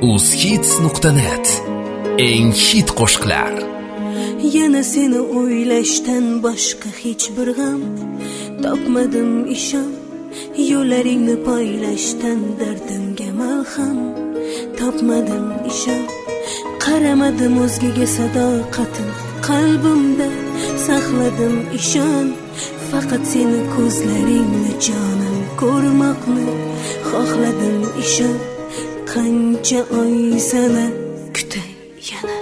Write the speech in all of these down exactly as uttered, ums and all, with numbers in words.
uzhits nuqta net eng hit qo'shiqlar. Yana seni o'ylashdan boshqa hech bir g'am topmadim ishon, yo'llaringni poylashdan dardimga malham topmadim ishon. Qaramadim o'zgaga sadoqatim, qalbimda saqladim ishon. Faqat seni ko'zlaringni jonim ko'rmoqni xohladim ishon. Qancha oy sana kutay yana,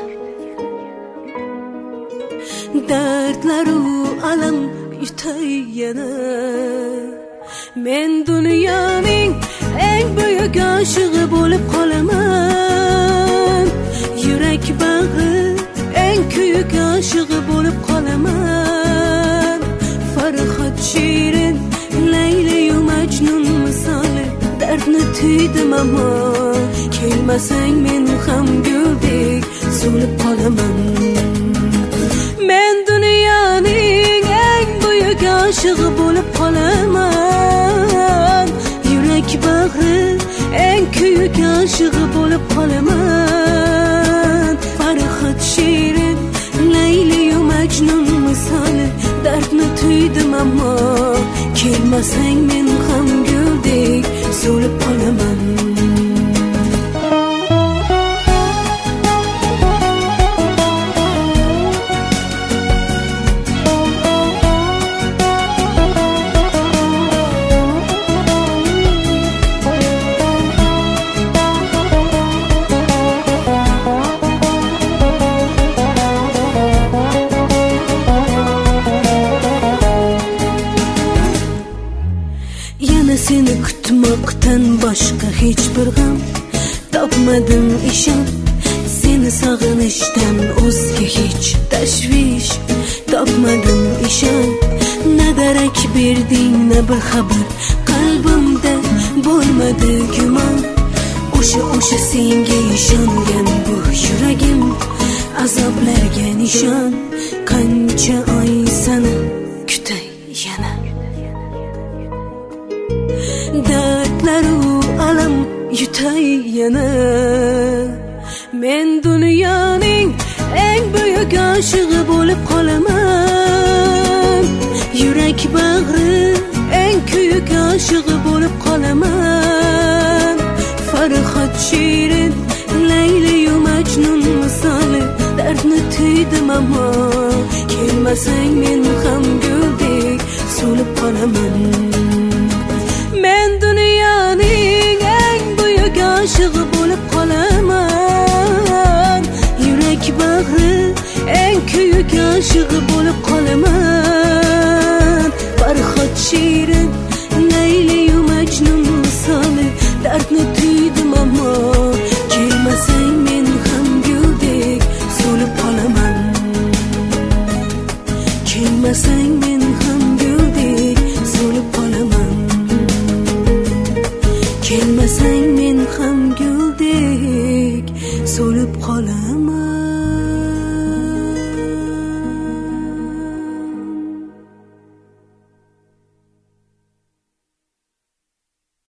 dardlaru alam yutay yana. Men dunyoning eng buyuk oshig'i bo'lib qolaman. Yurak bag'i eng kuyuk oshig'i bo'lib qolaman. Farhod shirin Layla-yu Majnun misoli dardni tuydim ammo kelmasang men ham guldek so'lib qolaman. Men dunyoning eng buyuk oshig'i bo'lib qolaman. Yurak bag'i eng kuyuk oshig'i bo'lib qolaman. Farhod shirin Layla-yu Majnun misoli dardni tuydim ammo kelmasang men ham guldek so'lib qolaman. Seni kutmoqdan boshqa hech bir g'am topmadim ishon. Seni sog'inishdan o'zga hech tashvish topmadim ishon. Na darak berding, na bir xabar qalbimda bo'lmadi gumon. O'sha o'sha senga ishongan bu yuragim azoblarga nishon. Qancha oy sana kutay yana, dardlaru alam yutay yana. Men dunyoning eng buyuk oshig'i bo'lib qolaman. Yurak bag'i eng kuyuk oshig'i bo'lib qolaman. Farhod shirin Layla-yu Majnun misoli dardni tuydim ammo kelmasang men ham guldek so'lib qolaman. Men dunyoning eng buyuk oshig'i bo'lib qolaman. Yurak bag'i eng kuyuk oshig'i bo'lib qolaman. Farhod shirin Layla-yu Majnun misoli dardni